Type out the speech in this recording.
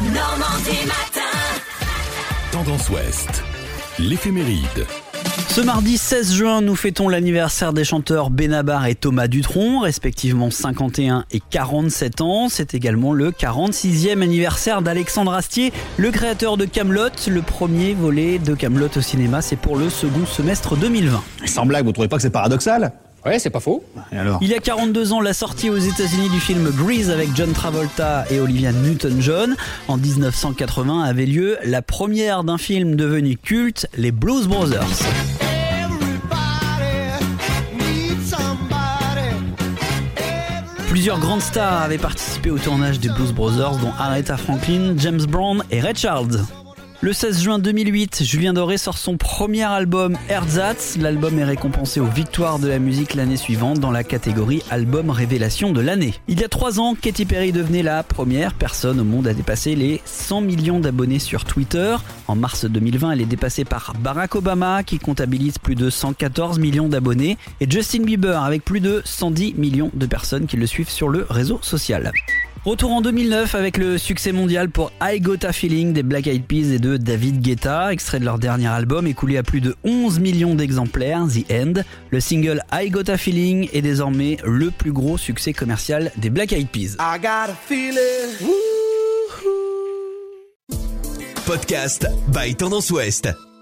Normandie matin. Tendance Ouest, l'éphéméride. Ce mardi 16 juin, nous fêtons l'anniversaire des chanteurs Benabar et Thomas Dutronc, respectivement 51 et 47 ans. C'est également le 46e anniversaire d'Alexandre Astier, le créateur de Kaamelott. Le premier volet de Kaamelott au cinéma, c'est pour le second semestre 2020. Sans blague, vous trouvez pas que c'est paradoxal ? Ouais, c'est pas faux. Et alors ? Il y a 42 ans, la sortie aux États-Unis du film Grease avec John Travolta et Olivia Newton-John. En 1980 avait lieu la première d'un film devenu culte, les Blues Brothers. Plusieurs grandes stars avaient participé au tournage des Blues Brothers, dont Aretha Franklin, James Brown et Ray Charles. Le 16 juin 2008, Julien Doré sort son premier album Ersatz. L'album est récompensé aux Victoires de la musique l'année suivante dans la catégorie Album Révélation de l'année. Il y a 3 ans, Katy Perry devenait la première personne au monde à dépasser les 100 millions d'abonnés sur Twitter. En mars 2020, elle est dépassée par Barack Obama qui comptabilise plus de 114 millions d'abonnés et Justin Bieber avec plus de 110 millions de personnes qui le suivent sur le réseau social. Retour en 2009 avec le succès mondial pour I Got a Feeling des Black Eyed Peas et de David Guetta, extrait de leur dernier album écoulé à plus de 11 millions d'exemplaires, The End. Le single I Got a Feeling est désormais le plus gros succès commercial des Black Eyed Peas. I got a feeling. Podcast by Tendance Ouest.